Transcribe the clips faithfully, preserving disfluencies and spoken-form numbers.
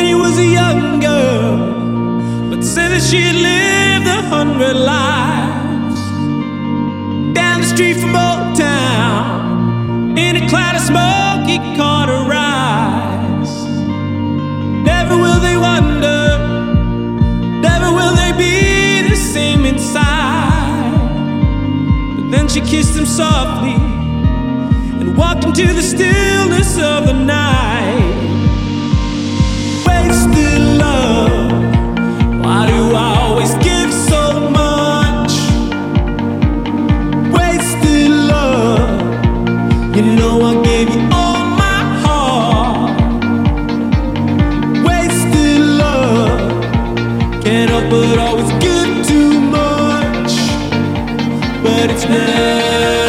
Annie was a young girl, but said that she had lived a hundred lives. Down the street from Old Town, in a cloud of smoke, he caught her eyes. Never will they wonder, never will they be the same inside. But then she kissed him softly and walked into the stillness of the night. Wasted love, why do I always give so much? Wasted love, you know I gave you all my heart. Wasted love, can't help but always give too much, but it's never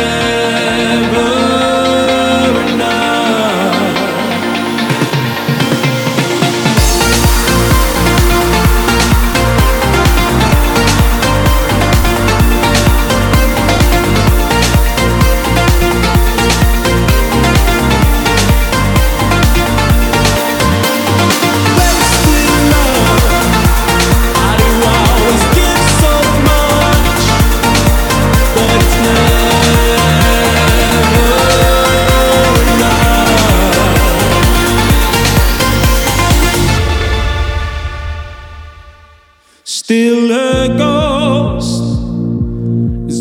still a ghost is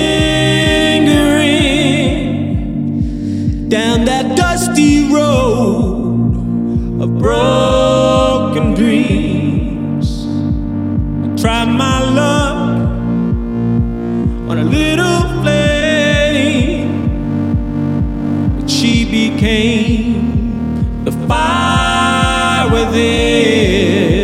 lingering down that dusty road of broken dreams. I tried my luck on a little flame, but she became the fire within.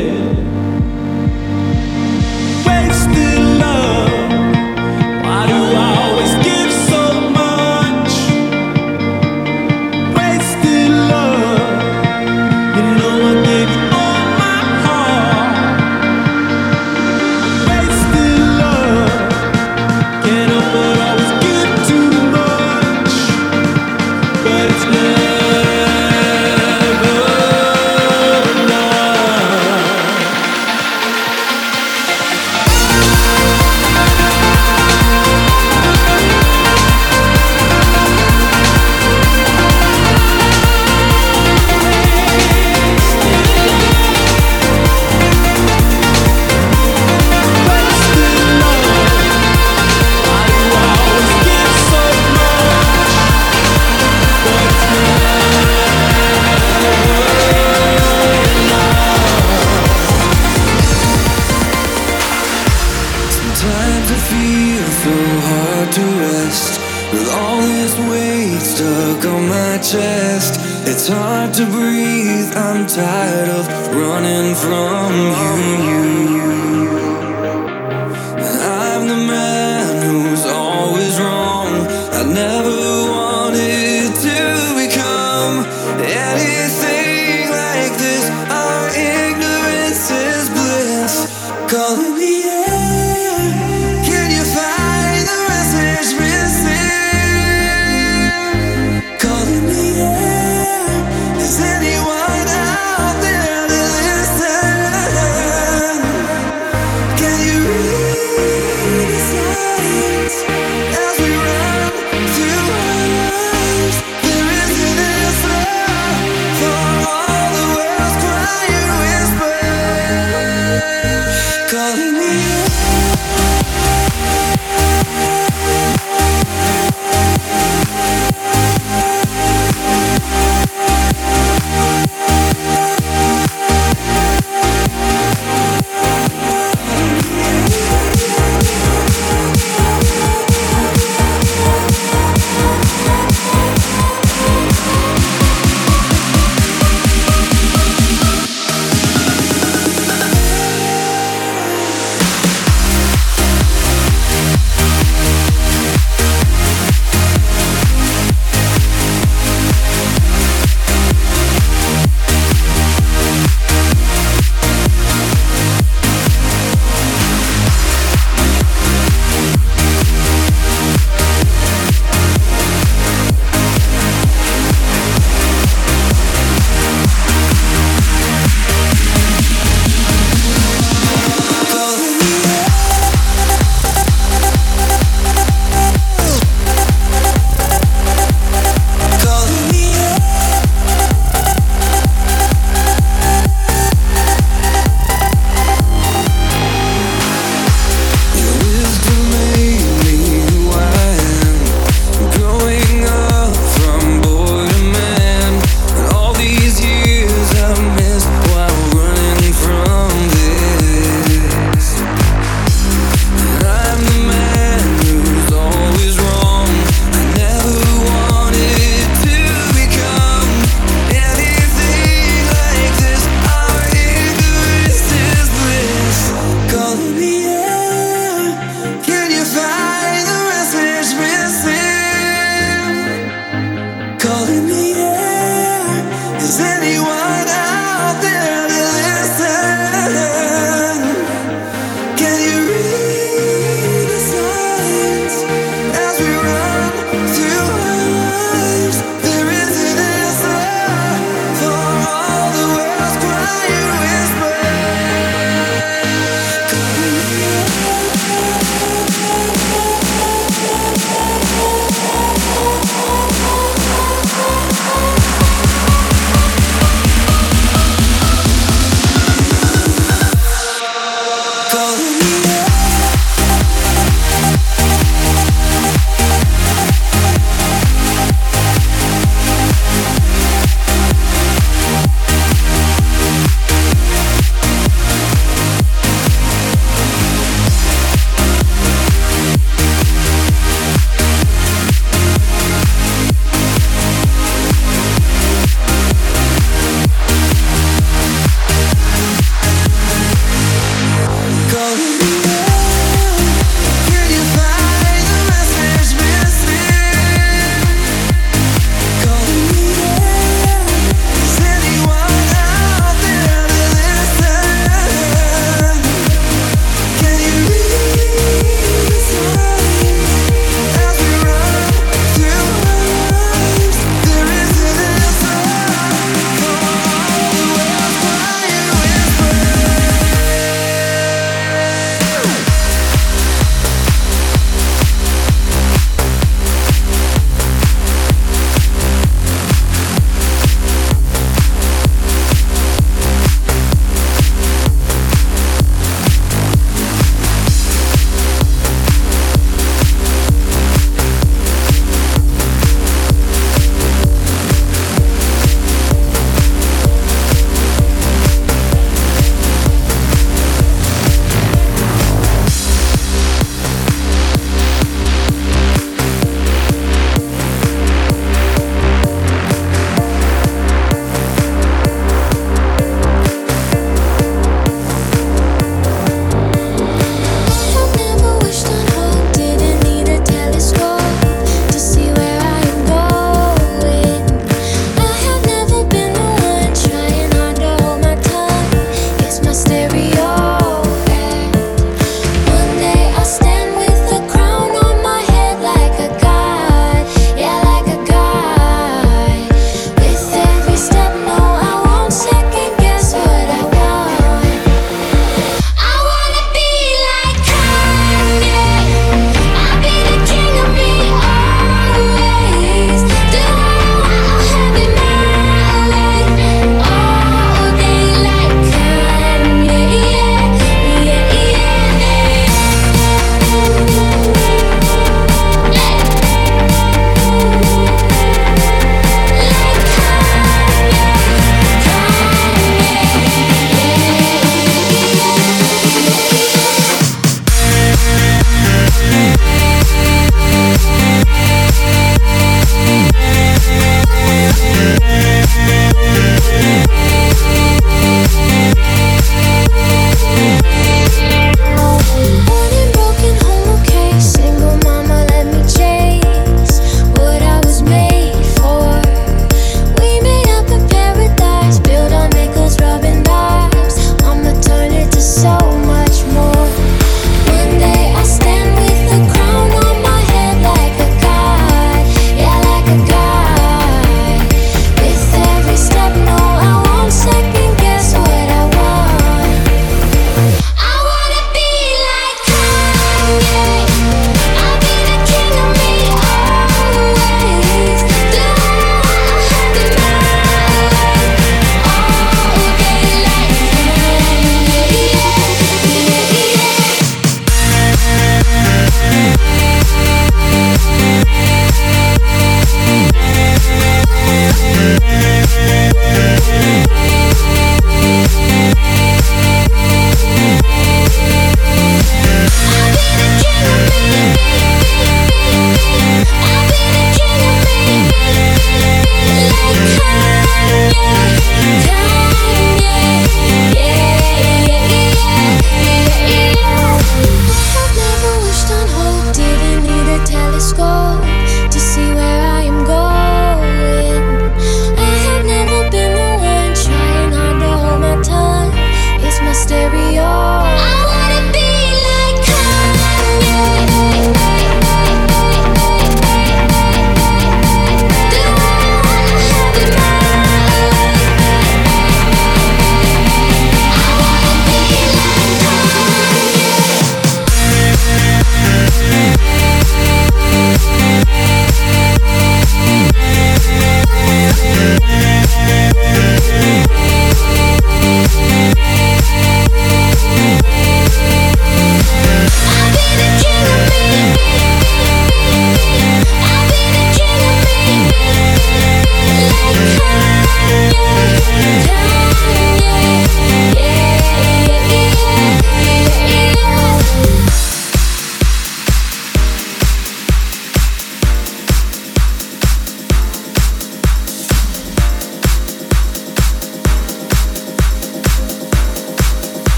Sometimes I feel so hard to rest with all this weight stuck on my chest. It's hard to breathe, I'm tired of running from you. I'm the man who's always wrong. I never wanted to become anything like this. Our ignorance is bliss. Calling me anyone out there to listen?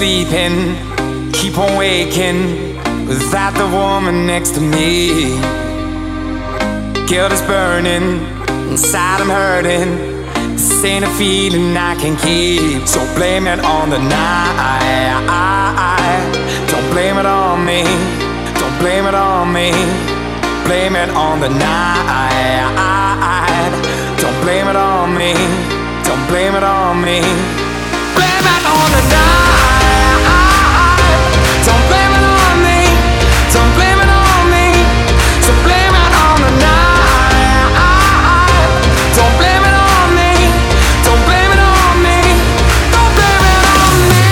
sleeping, keep on waking without the woman next to me. Guilt is burning, inside I'm hurting. This ain't a feeling I can keep. So blame it on the night. Don't blame it on me. Don't blame it on me. Blame it on the night. Don't blame it on me. Don't blame it on me. Blame it on the night. Don't blame it on me. Don't blame it on me. So blame it on the night. Don't blame it on me. Don't blame it on me. Don't blame it on me.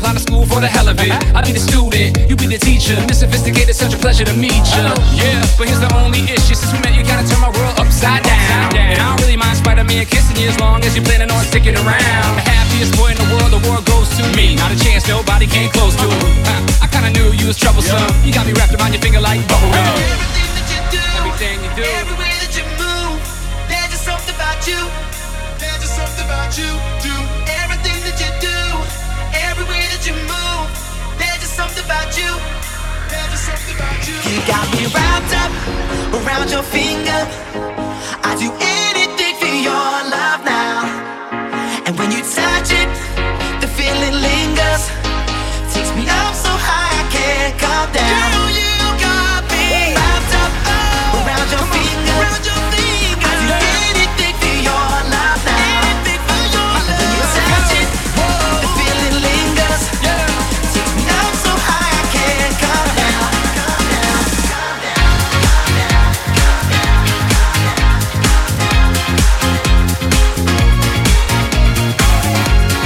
line of school for the hell of it. I be the student, you be the teacher. Miss Sophisticated, such a pleasure to meet you. Yeah, but here's the only issue. Since we met, you gotta turn my world upside down. And I don't really mind Spider-Man kissing you as long as you're planning on sticking around. The happiest boy in the world, the world goes to me. Not a chance, nobody came close to him. I kinda knew you was troublesome. You got me wrapped around your finger like bubblegum. Everything that you do, everything you do, every way that you move, there's just something about you. There's just something about you. Do everything that you do, every way that you move, there's just something about you. There's just something about you. You got me wrapped up around your finger. I do anything for your love now. And when you touch it, the feeling lingers. Takes me up so high I can't come down. Girl, you got me wrapped up oh, around your finger. Around your finger. I do anything for your love now. Anything for your love. When you touch it, whoa, the feeling lingers. Yeah. Takes me up so high I can't come down. Come down, come down, come down, come down, come down.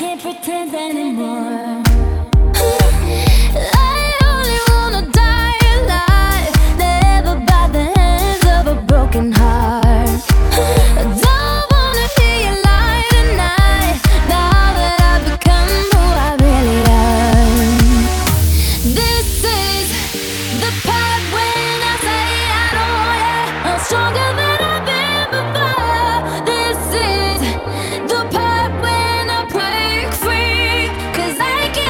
can't pretend anymore. I only wanna die alive, never by the hands of a broken heart. I don't wanna hear you lie tonight, now that I've become who I really am. This is the part when I say I don't want ya. I'm stronger than I've been before. This is the part when I break free, 'cause I can't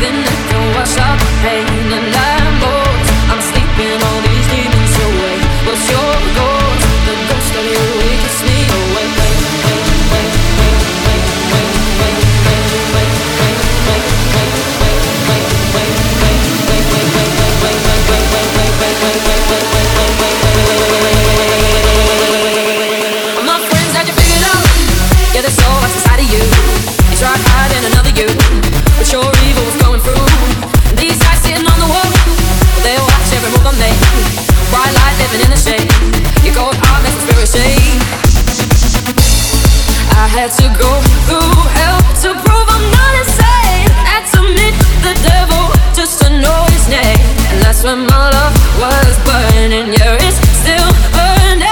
something that can wash out the pain. And I'm lost, I'm sleeping all these demons away. What's your ghost? The ghost of you, it keeps me awake. My friends had you figured out. Yeah, there's so much inside of you. You tried hiding another you, but your evil was going through. And these guys sitting on the wall, well, they watch every move I make. Bright light living in the shade. Your cold heart makes the spirit shake. I had to go through hell to prove I'm not insane. Had to meet the devil just to know his name. And that's when my love was burning. Yeah, it's still burning.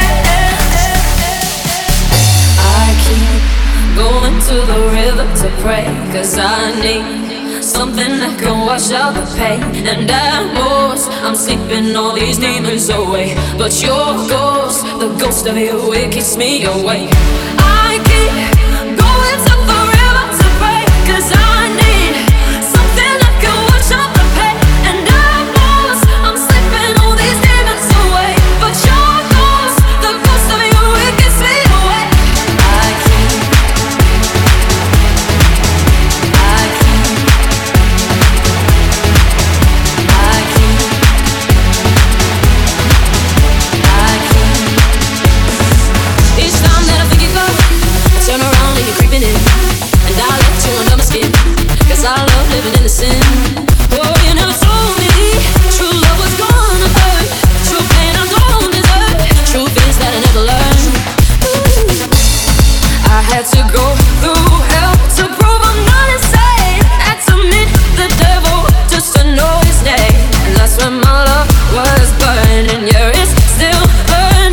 I keep going to the river to pray, cause I need something that can wash out the pain. And at most, I'm sleeping all these demons away. But your ghost, the ghost of you, it keeps me awake. I keep going to the river to pray, cause I need something that can wash out the pain. And at most, I'm sleeping all these demons away. But your ghost, the ghost of you, it keeps me awake. I keep I keep I keep I keep each time that I think you go, I turn around and you're creeping in. And I let you under my skin, cause I love living in the sin. Oh, you never told me true love was gonna hurt. True pain I don't deserve. Truth is that I never learned. Ooh. I had to go through hell to prove I'm not insane. Had to meet the devil just to know his name. And that's when my love was burning. Yeah, it's still burning.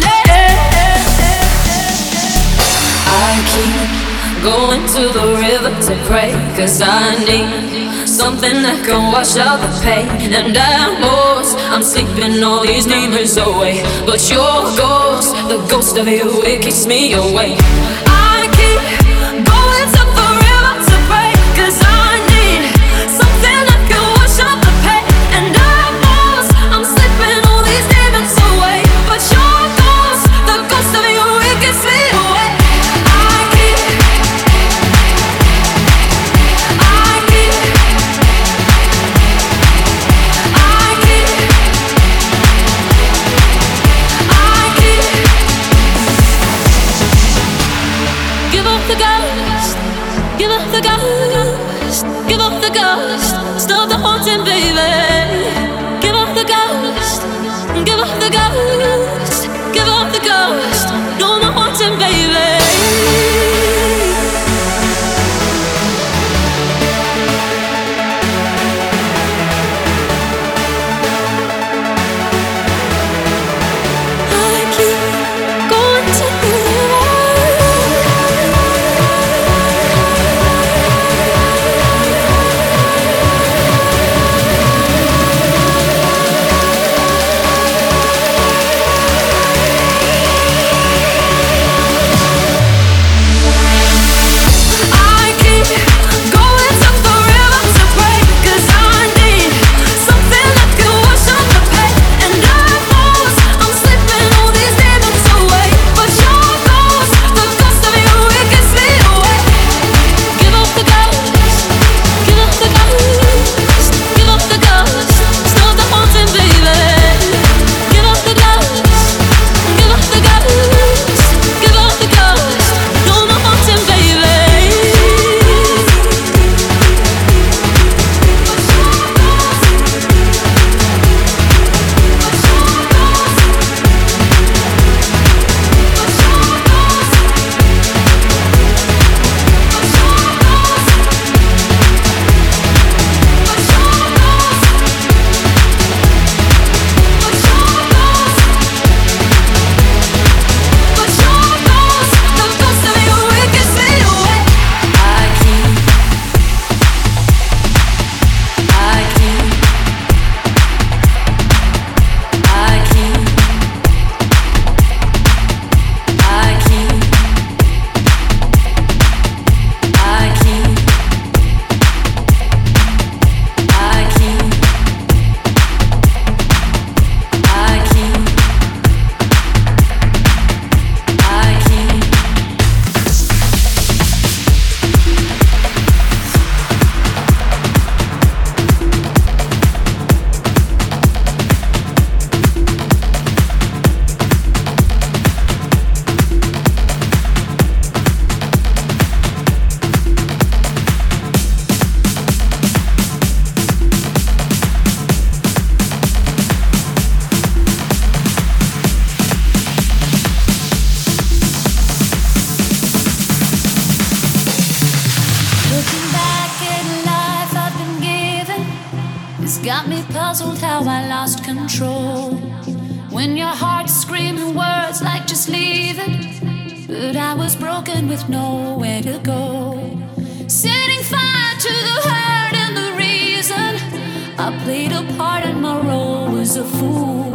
I keep going to the river to pray, cause I need something that can wash out the pain. And at most, I'm sleeping all these demons away. But your ghost, the ghost of you, it keeps me awake. I keep going to the river to pray, cause I need something that can wash out the pain. And at most, I'm sleeping all these demons away. But your ghost, the ghost of you, it keeps me awake. I keep I keep I keep I keep give up the ghost, give up the ghost, give up the ghost, stop the haunting, baby. Give up the ghost, give up the ghost, give up the ghost, no more haunting, baby. I keep going to the river. got me puzzled how I lost control. When your heart's screaming words like just leave it, but I was broken with nowhere to go. Setting fire to the hurt and the reason I played a part and my role was a fool.